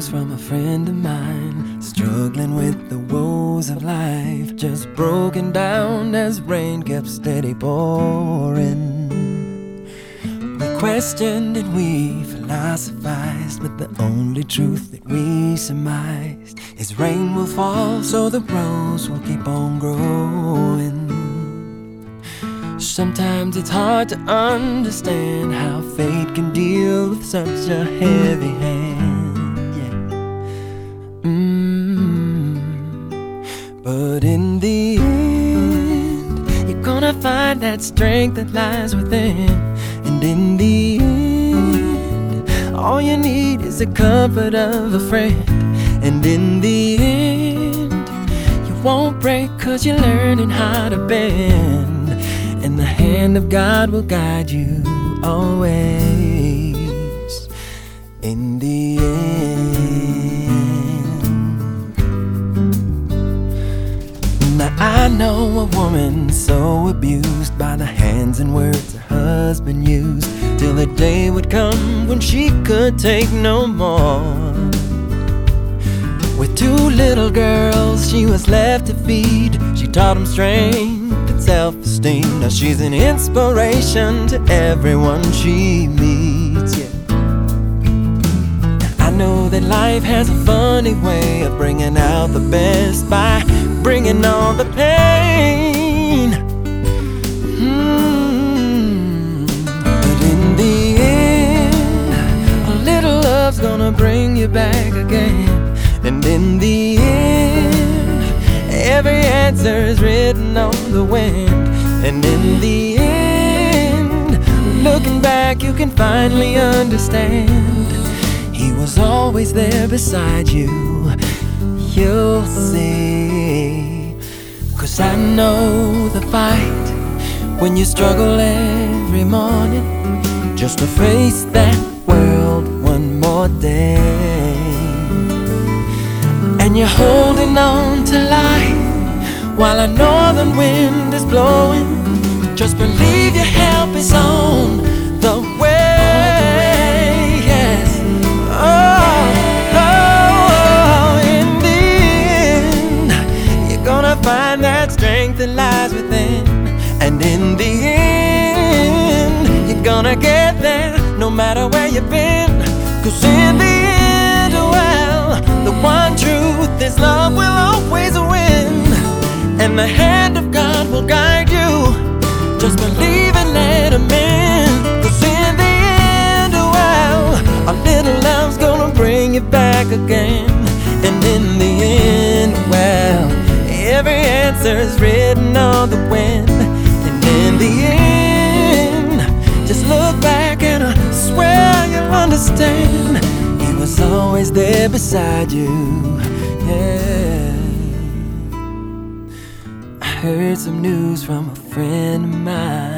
news from a friend of mine, struggling with the woes of life, just broken down as rain kept steady pouring. We questioned and we philosophized, but the only truth that we surmised is rain will fall, so the rose will keep on growing. Sometimes it's hard to understand how fate can deal with such a heavy hand, yeah. But in the end, you're gonna find that strength that lies within. And in the end, all you need is the comfort of a friend. And in the end, you won't break 'cause you're learning how to bend. And the hand of God will guide you always. In the end. Now I know a woman so abused by the hands and words her husband used, till the day would come when she could take no more. With two little girls she was left to feed, she taught them strength and self-esteem. Now she's an inspiration to everyone she meets, yeah. I know that life has a funny way of bringing out the best by bringing all the pain. But in the end, a little love's gonna bring you back again. And in the end, every answer is written on the wind. And in the end, looking back, you can finally understand He was always there beside you. You'll see, 'cause I know the fight when you struggle every morning just to face that world one more day. And you're holding on to life while a northern wind is blowing. Just believe your help is on the way, yes. Oh, in the end, you're gonna find that strength that lies within. And in the end, you're gonna get there no matter where you've been. 'Cause in the end, well, the one truth is love will always win. And the hand of God will guide you. Just believe and let Him in. 'Cause in the end, well, a little love's gonna bring you back again. And in the end, well, every answer is written on the wind. And in the end, just look back and I swear you'll understand He was always there beside you, yeah. I heard some news from a friend of mine.